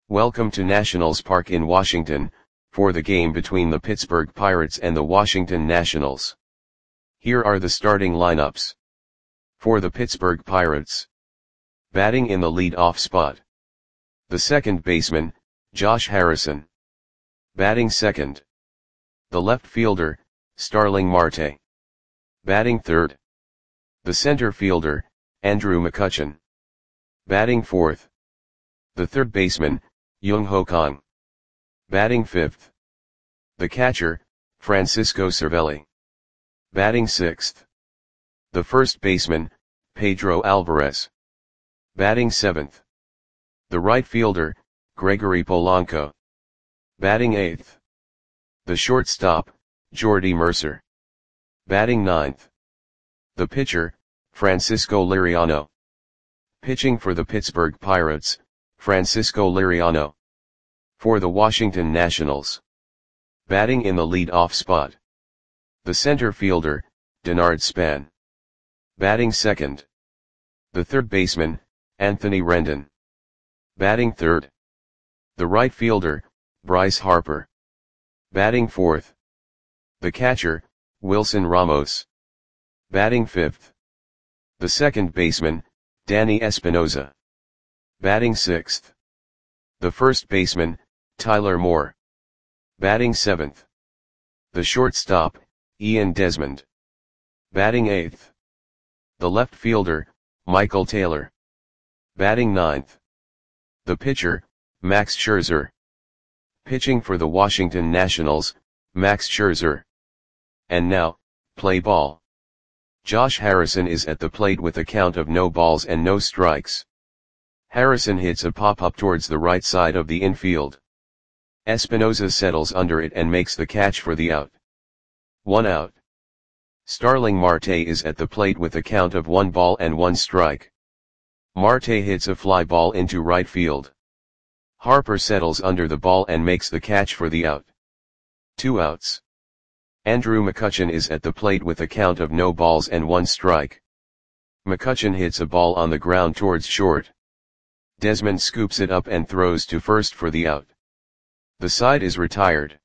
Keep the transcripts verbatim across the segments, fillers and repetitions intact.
Welcome to Nationals Park in Washington, for the game between the Pittsburgh Pirates and the Washington Nationals. Here are the starting lineups. For the Pittsburgh Pirates. Batting in the lead-off spot. The second baseman, Josh Harrison. Batting second. The left fielder, Starling Marte. Batting third. The center fielder, Andrew McCutchen. Batting fourth. The third baseman, Young-Ho Kang. Batting fifth. The catcher, Francisco Cervelli. Batting sixth. The first baseman, Pedro Alvarez. Batting seventh. The right fielder, Gregory Polanco. Batting eighth. The shortstop, Jordy Mercer. Batting ninth. The pitcher, Francisco Liriano. Pitching for the Pittsburgh Pirates, Francisco Liriano. For the Washington Nationals. Batting in the lead-off spot. The center fielder, Denard Span. Batting second. The third baseman, Anthony Rendon. Batting third. The right fielder, Bryce Harper. Batting fourth. The catcher, Wilson Ramos. Batting fifth. The second baseman, Danny Espinoza. Batting sixth. The first baseman, Tyler Moore. Batting seventh. The shortstop, Ian Desmond. Batting eighth. The left fielder, Michael Taylor. Batting ninth. The pitcher, Max Scherzer. Pitching for the Washington Nationals, Max Scherzer. And now, play ball. Josh Harrison is at the plate with a count of no balls and no strikes. Harrison hits a pop-up towards the right side of the infield. Espinoza settles under it and makes the catch for the out. One out. Starling Marte is at the plate with a count of one ball and one strike. Marte hits a fly ball into right field. Harper settles under the ball and makes the catch for the out. Two outs. Andrew McCutchen is at the plate with a count of no balls and one strike. McCutchen hits a ball on the ground towards short. Desmond scoops it up and throws to first for the out. The side is retired.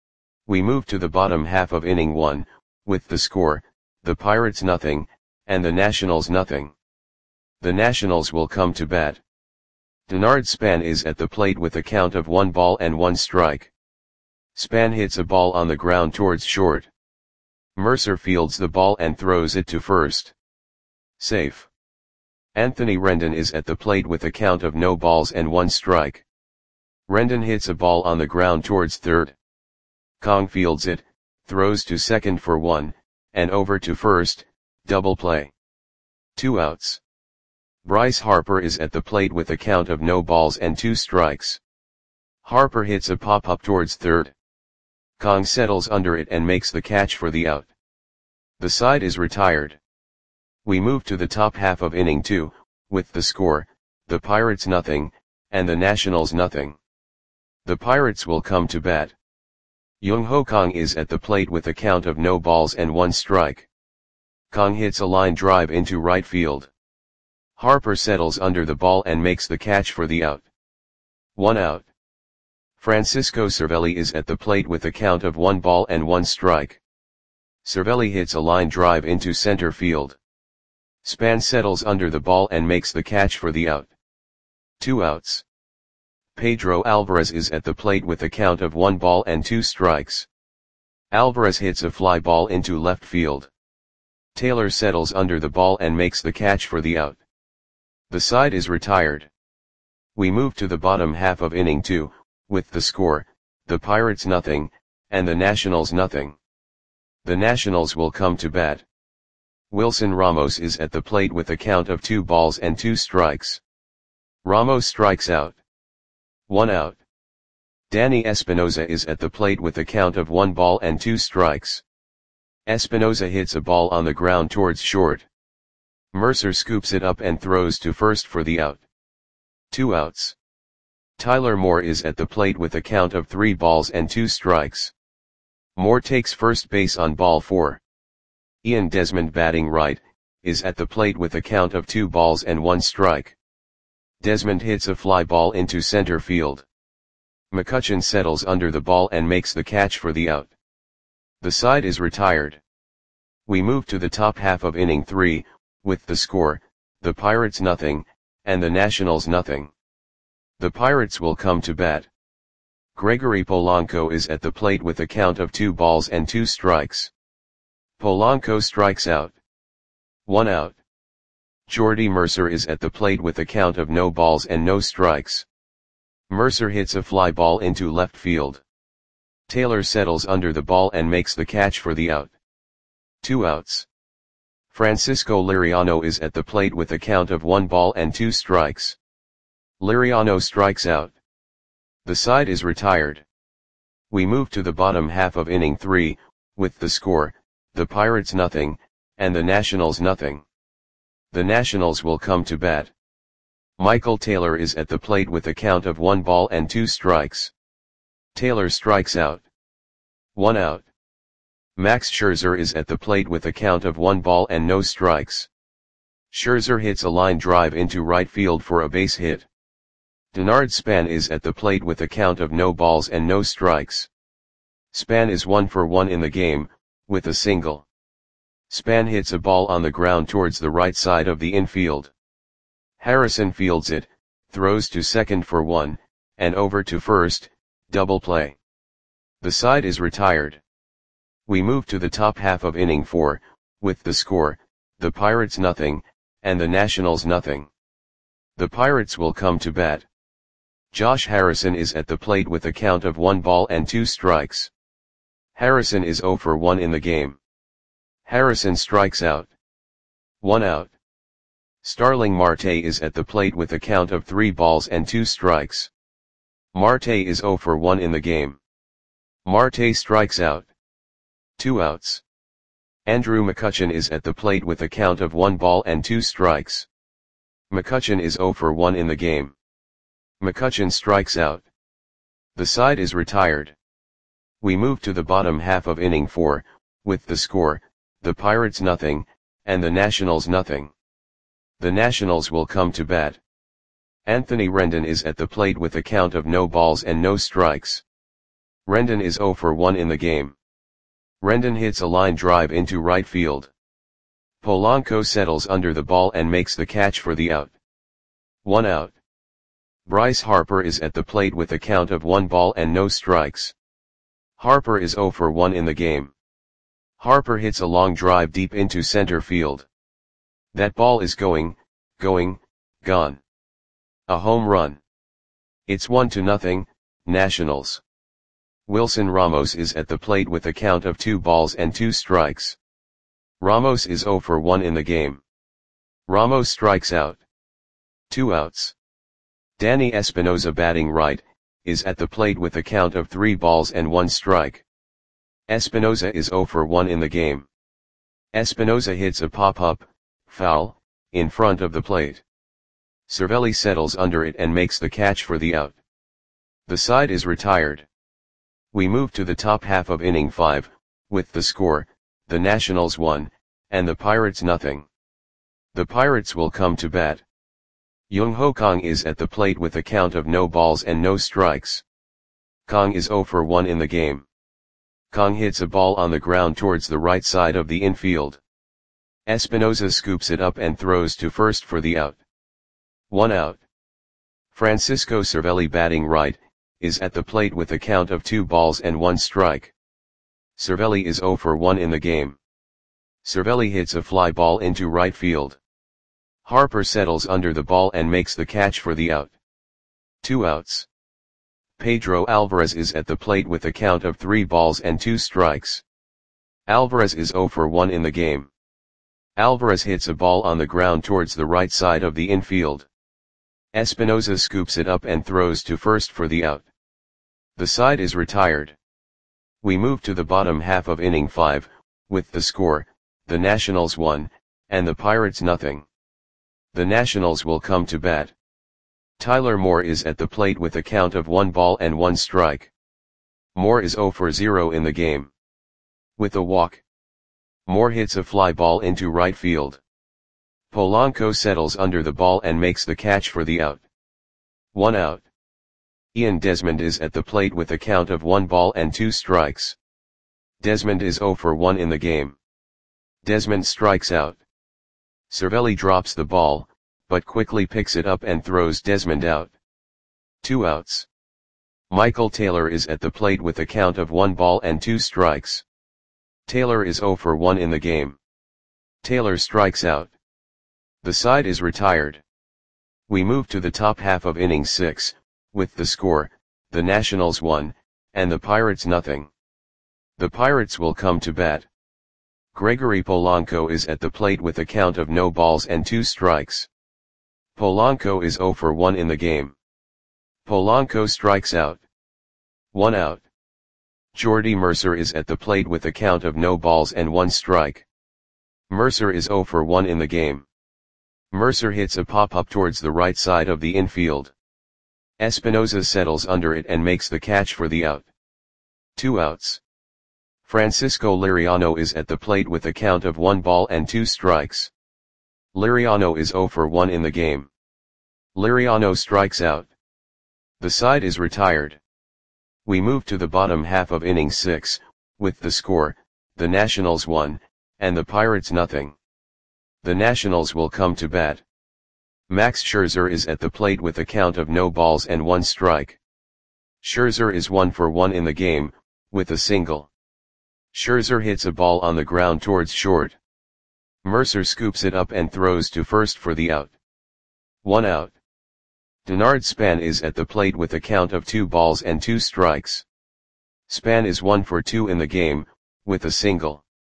We move to the bottom half of inning one, with the score, the Pirates nothing, and the Nationals nothing. The Nationals will come to bat. Denard Span is at the plate with a count of one ball and one strike. Span hits a ball on the ground towards short. Mercer fields the ball and throws it to first. Safe. Anthony Rendon is at the plate with a count of no balls and one strike. Rendon hits a ball on the ground towards third. Kang fields it, throws to second for one, and over to first, double play. Two outs. Bryce Harper is at the plate with a count of no balls and two strikes. Harper hits a pop-up towards third. Kang settles under it and makes the catch for the out. The side is retired. We move to the top half of inning two, with the score, the Pirates nothing, and the Nationals nothing. The Pirates will come to bat. Young-Ho Kang is at the plate with a count of no balls and one strike. Kang hits a line drive into right field. Harper settles under the ball and makes the catch for the out. One out. Francisco Cervelli is at the plate with a count of one ball and one strike. Cervelli hits a line drive into center field. Span settles under the ball and makes the catch for the out. Two outs. Pedro Alvarez is at the plate with a count of one ball and two strikes. Alvarez hits a fly ball into left field. Taylor settles under the ball and makes the catch for the out. The side is retired. We move to the bottom half of inning two, with the score, the Pirates nothing, and the Nationals nothing. The Nationals will come to bat. Wilson Ramos is at the plate with a count of two balls and two strikes. Ramos strikes out. One out. Danny Espinoza is at the plate with a count of one ball and two strikes. Espinoza hits a ball on the ground towards short. Mercer scoops it up and throws to first for the out. Two outs. Tyler Moore is at the plate with a count of three balls and two strikes. Moore takes first base on ball four. Ian Desmond, batting right, is at the plate with a count of two balls and one strike. Desmond hits a fly ball into center field. McCutchen settles under the ball and makes the catch for the out. The side is retired. We move to the top half of inning three, with the score, the Pirates nothing, and the Nationals nothing. The Pirates will come to bat. Gregory Polanco is at the plate with a count of two balls and two strikes. Polanco strikes out. One out. Jordy Mercer is at the plate with a count of no balls and no strikes. Mercer hits a fly ball into left field. Taylor settles under the ball and makes the catch for the out. Two outs. Francisco Liriano is at the plate with a count of one ball and two strikes. Liriano strikes out. The side is retired. We move to the bottom half of inning three, with the score, the Pirates nothing, and the Nationals nothing. The Nationals will come to bat. Michael Taylor is at the plate with a count of one ball and two strikes. Taylor strikes out. One out. Max Scherzer is at the plate with a count of one ball and no strikes. Scherzer hits a line drive into right field for a base hit. Denard Span is at the plate with a count of no balls and no strikes. Span is one for one in the game, with a single. Span hits a ball on the ground towards the right side of the infield. Harrison fields it, throws to second for one, and over to first, double play. The side is retired. We move to the top half of inning four, with the score, the Pirates nothing, and the Nationals nothing. The Pirates will come to bat. Josh Harrison is at the plate with a count of one ball and two strikes. Harrison is zero for one in the game. Harrison strikes out. One out. Starling Marte is at the plate with a count of three balls and two strikes. Marte is zero for one in the game. Marte strikes out. Two outs. Andrew McCutchen is at the plate with a count of one ball and two strikes. McCutchen is zero for one in the game. McCutchen strikes out. The side is retired. We move to the bottom half of inning four, with the score, the Pirates nothing, and the Nationals nothing. The Nationals will come to bat. Anthony Rendon is at the plate with a count of no balls and no strikes. Rendon is zero for one in the game. Rendon hits a line drive into right field. Polanco settles under the ball and makes the catch for the out. One out. Bryce Harper is at the plate with a count of one ball and no strikes. Harper is zero for one in the game. Harper hits a long drive deep into center field. That ball is going, going, gone. A home run. It's one to nothing, Nationals. Wilson Ramos is at the plate with a count of two balls and two strikes. Ramos is zero for one in the game. Ramos strikes out. Two outs. Danny Espinosa batting right, is at the plate with a count of three balls and one strike. Espinosa is zero for one in the game. Espinosa hits a pop-up, foul, in front of the plate. Cervelli settles under it and makes the catch for the out. The side is retired. We move to the top half of inning five, with the score, the Nationals one, and the Pirates nothing. The Pirates will come to bat. Jung Ho Kang is at the plate with a count of no balls and no strikes. Kang is zero for one in the game. Kang hits a ball on the ground towards the right side of the infield. Espinosa scoops it up and throws to first for the out. One out. Francisco Cervelli batting right, is at the plate with a count of two balls and one strike. Cervelli is zero for one in the game. Cervelli hits a fly ball into right field. Harper settles under the ball and makes the catch for the out. Two outs. Pedro Alvarez is at the plate with a count of three balls and two strikes. Alvarez is zero for one in the game. Alvarez hits a ball on the ground towards the right side of the infield. Espinosa scoops it up and throws to first for the out. The side is retired. We move to the bottom half of inning five, with the score, the Nationals one, and the Pirates nothing. The Nationals will come to bat. Tyler Moore is at the plate with a count of one ball and one strike. Moore is zero for zero in the game. With a walk. Moore hits a fly ball into right field. Polanco settles under the ball and makes the catch for the out. One out. Ian Desmond is at the plate with a count of one ball and two strikes. Desmond is zero for one in the game. Desmond strikes out. Cervelli drops the ball, but quickly picks it up and throws Desmond out. Two outs. Michael Taylor is at the plate with a count of one ball and two strikes. Taylor is zero for one in the game. Taylor strikes out. The side is retired. We move to the top half of inning six, with the score, the Nationals one, and the Pirates nothing. The Pirates will come to bat. Gregory Polanco is at the plate with a count of no balls and two strikes. Polanco is zero for one in the game. Polanco strikes out. One out. Jordy Mercer is at the plate with a count of no balls and one strike. Mercer is zero for one in the game. Mercer hits a pop-up towards the right side of the infield. Espinosa settles under it and makes the catch for the out. Two outs. Francisco Liriano is at the plate with a count of one ball and two strikes. Liriano is zero for one in the game. Liriano strikes out. The side is retired. We move to the bottom half of inning six, with the score, the Nationals one, and the Pirates nothing. The Nationals will come to bat. Max Scherzer is at the plate with a count of no balls and one strike. Scherzer is one for one in the game, with a single. Scherzer hits a ball on the ground towards short. Mercer scoops it up and throws to first for the out. One out. Denard Span is at the plate with a count of two balls and two strikes. Span is one for two in the game, with a single.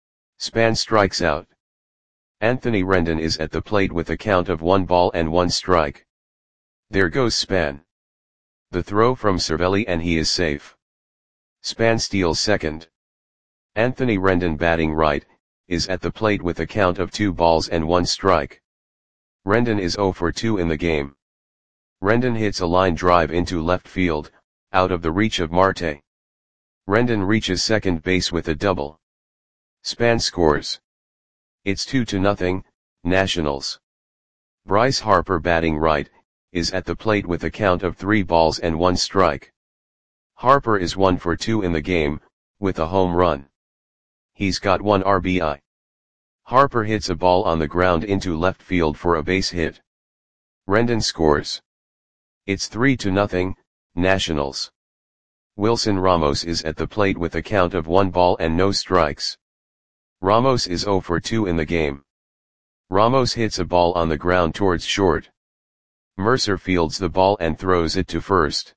Span strikes out. Anthony Rendon is at the plate with a count of one ball and one strike. There goes Span. The throw from Cervelli and he is safe. Span steals second. Anthony Rendon, batting right, is at the plate with a count of two balls and one strike. Rendon is zero for two in the game. Rendon hits a line drive into left field, out of the reach of Marte. Rendon reaches second base with a double. Span scores. It's two to nothing, Nationals. Bryce Harper, batting right, is at the plate with a count of three balls and one strike. Harper is one for two in the game, with a home run. He's got one R B I. Harper hits a ball on the ground into left field for a base hit. Rendon scores. It's three to nothing, Nationals. Wilson Ramos is at the plate with a count of one ball and no strikes. Ramos is zero for two in the game. Ramos hits a ball on the ground towards short. Mercer fields the ball and throws it to first.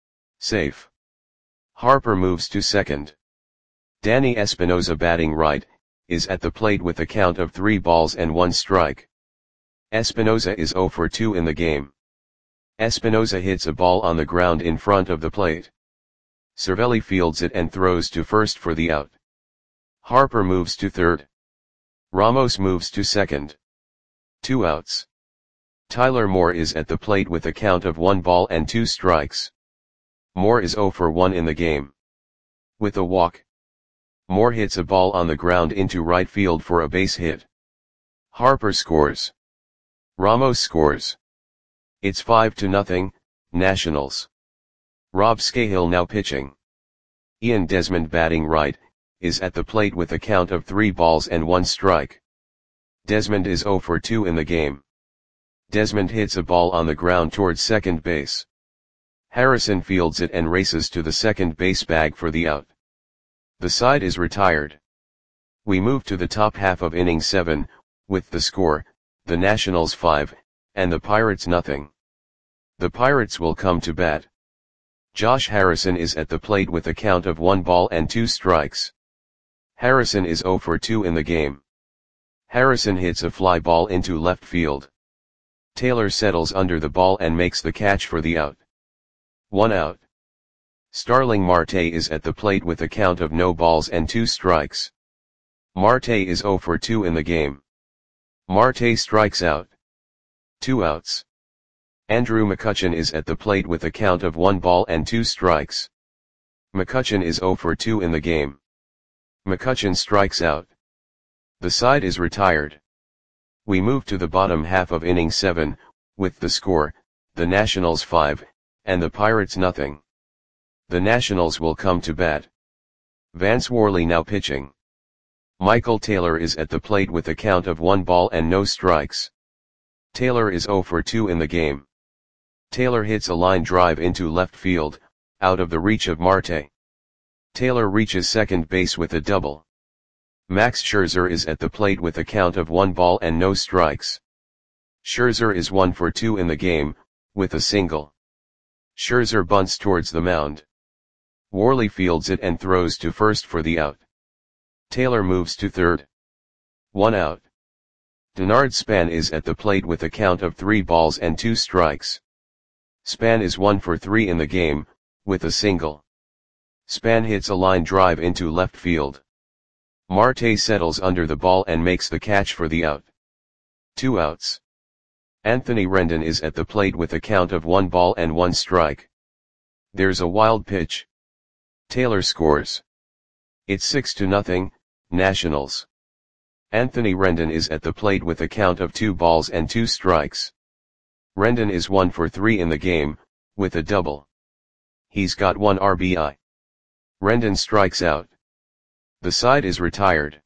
Safe. Harper moves to second. Danny Espinosa, batting right, is at the plate with a count of three balls and one strike. Espinosa is zero for two in the game. Espinosa hits a ball on the ground in front of the plate. Cervelli fields it and throws to first for the out. Harper moves to third. Ramos moves to second. Two outs. Tyler Moore is at the plate with a count of one ball and two strikes. Moore is zero for one in the game. With a walk. Moore hits a ball on the ground into right field for a base hit. Harper scores. Ramos scores. It's five to nothing, Nationals. Rob Scahill now pitching. Ian Desmond, batting right, is at the plate with a count of three balls and one strike. Desmond is zero for two in the game. Desmond hits a ball on the ground towards second base. Harrison fields it and races to the second base bag for the out. The side is retired. We move to the top half of inning seven, with the score, the Nationals five, and the Pirates nothing. The Pirates will come to bat. Josh Harrison is at the plate with a count of one ball and two strikes. Harrison is zero for two in the game. Harrison hits a fly ball into left field. Taylor settles under the ball and makes the catch for the out. One out. Starling Marte is at the plate with a count of no balls and two strikes. Marte is zero for two in the game. Marte strikes out. Two outs. Andrew McCutchen is at the plate with a count of one ball and two strikes. McCutchen is zero for two in the game. McCutchen strikes out. The side is retired. We move to the bottom half of inning seven, with the score, the Nationals five, and the Pirates nothing. The Nationals will come to bat. Vance Worley now pitching. Michael Taylor is at the plate with a count of one ball and no strikes. Taylor is zero for two in the game. Taylor hits a line drive into left field, out of the reach of Marte. Taylor reaches second base with a double. Max Scherzer is at the plate with a count of one ball and no strikes. Scherzer is one for two in the game, with a single. Scherzer bunts towards the mound. Worley fields it and throws to first for the out. Taylor moves to third. One out. Denard Span is at the plate with a count of three balls and two strikes. Span is one for three in the game, with a single. Span hits a line drive into left field. Marte settles under the ball and makes the catch for the out. Two outs. Anthony Rendon is at the plate with a count of one ball and one strike. There's a wild pitch. Taylor scores. It's six to nothing, Nationals. Anthony Rendon is at the plate with a count of two balls and two strikes. Rendon is one for three in the game, with a double. He's got one R B I. Rendon strikes out. The side is retired.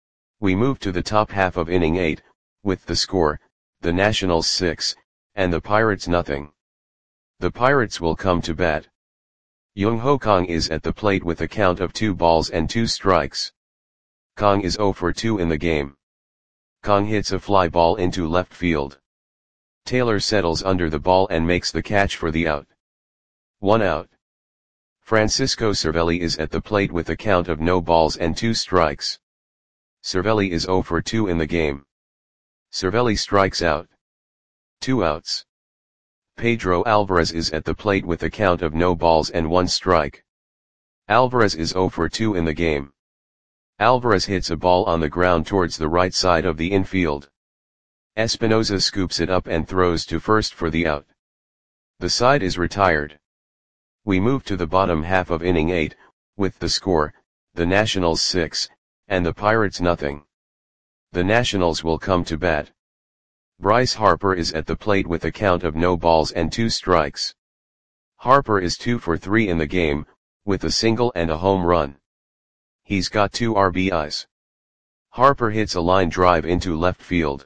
We move to the top half of inning eight, with the score, the Nationals six, and the Pirates nothing. The Pirates will come to bat. Young Ho Kang is at the plate with a count of two balls and two strikes. Kang is zero for two in the game. Kang hits a fly ball into left field. Taylor settles under the ball and makes the catch for the out. One out. Francisco Cervelli is at the plate with a count of no balls and two strikes. Cervelli is zero for two in the game. Cervelli strikes out. Two outs. Pedro Alvarez is at the plate with a count of no balls and one strike. Alvarez is zero for two in the game. Alvarez hits a ball on the ground towards the right side of the infield. Espinosa scoops it up and throws to first for the out. The side is retired. We move to the bottom half of inning eight, with the score, the Nationals six, and the Pirates nothing. The Nationals will come to bat. Bryce Harper is at the plate with a count of no balls and two strikes. Harper is two for three in the game, with a single and a home run. He's got two R B Is. Harper hits a line drive into left field.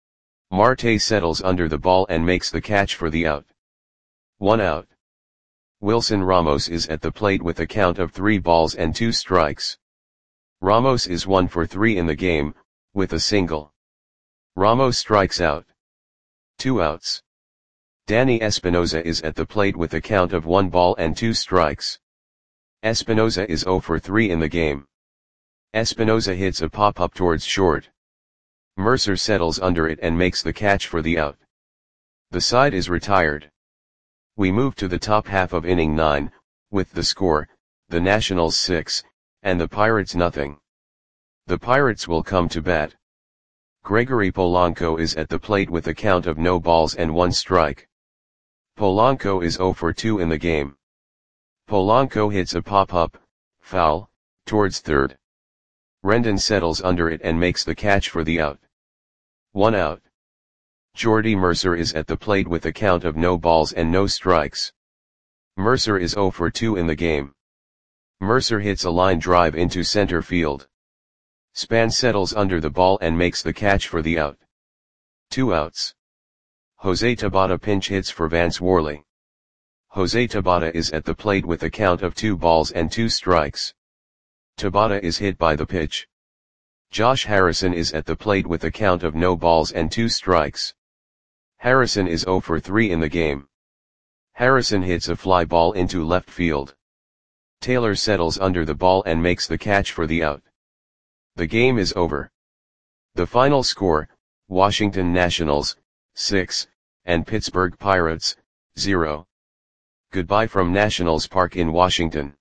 Marte settles under the ball and makes the catch for the out. One out. Wilson Ramos is at the plate with a count of three balls and two strikes. Ramos is one for three in the game, with a single. Ramos strikes out. Two outs. Danny Espinosa is at the plate with a count of one ball and two strikes. Espinosa is zero for three in the game. Espinosa hits a pop-up towards short. Mercer settles under it and makes the catch for the out. The side is retired. We move to the top half of inning nine, with the score, the Nationals six, and the Pirates nothing. The Pirates will come to bat. Gregory Polanco is at the plate with a count of no balls and one strike. Polanco is zero for two in the game. Polanco hits a pop-up, foul, towards third. Rendon settles under it and makes the catch for the out. One out. Jordy Mercer is at the plate with a count of no balls and no strikes. Mercer is zero for two in the game. Mercer hits a line drive into center field. Span settles under the ball and makes the catch for the out. Two outs. Jose Tabata pinch hits for Vance Worley. Jose Tabata is at the plate with a count of two balls and two strikes. Tabata is hit by the pitch. Josh Harrison is at the plate with a count of no balls and two strikes. Harrison is zero for three in the game. Harrison hits a fly ball into left field. Taylor settles under the ball and makes the catch for the out. The game is over. The final score, Washington Nationals, six, and Pittsburgh Pirates, zero. Goodbye from Nationals Park in Washington.